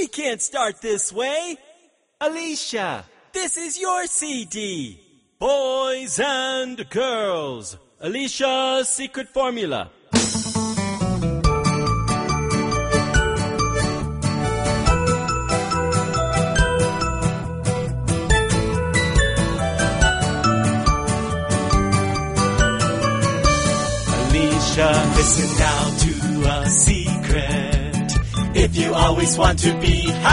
We can't start this way. Alicia! This is your CD. Boys and girls. Alicia's secret formula. Alicia, listen now to a secret. If you always want to be